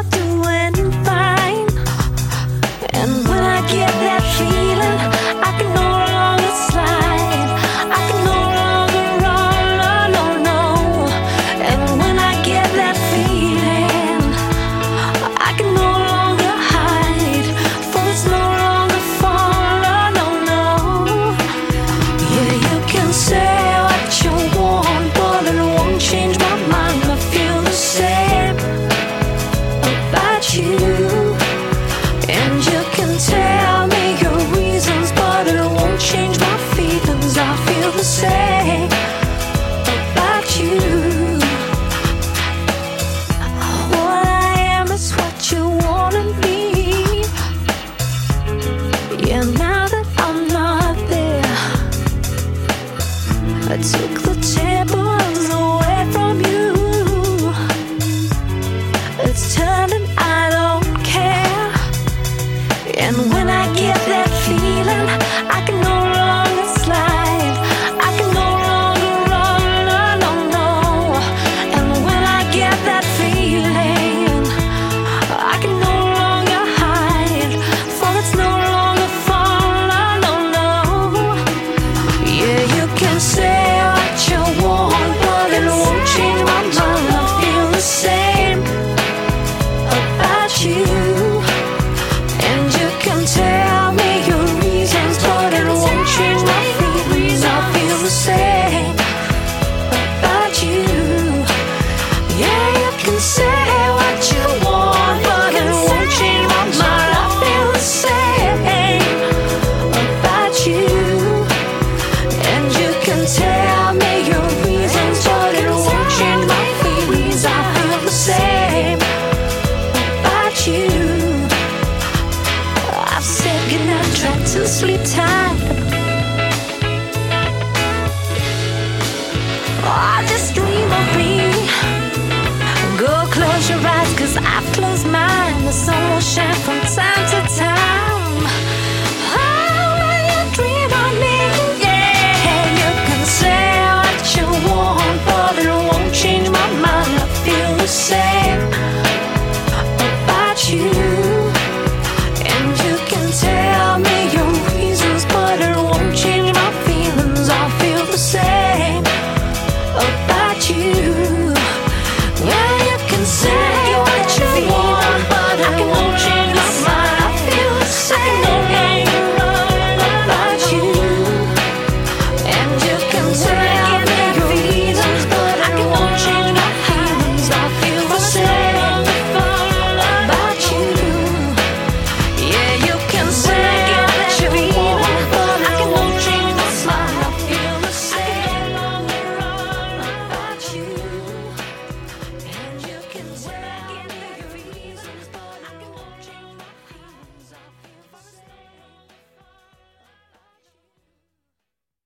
you're doing fine. And when I get that feeling, I can no longer slide. I can no longer run, no, no, no. And when I get that feeling, I can no longer hide. For it's no longer fun, no, no, no. Yeah, you can say what you want, but it won't change my mind. I feel the same about you. And you can tell me your reasons, but it won't change my feelings. I feel the same about you. What I am is what you wanna be. Yeah, now that I'm not there, I took the tables away from you. It's turning, I don't care. And when I get that feeling, I can no longer slide. I can no longer run, no, no, no. And when I get that feeling, I can no longer hide. For it's no longer fun, no, no, no. Yeah, you can say what you want, but it won't change my mind. I feel the same about you. And you can tell me your reasons, but it won't change my feelings. I feel the same about you. Yeah, you can say what you want, but it won't change my mind. I feel the same about you. And you can tell me your reasons, but it won't change my feelings. I feel the same about you. I've said goodnight, tried to sleep tight. I just dream of me. Go close your eyes, 'cause I've closed mine. The sun will shine from time to time. Oh, when you dream of me, yeah. You can say what you want, but it won't change my mind. I feel the same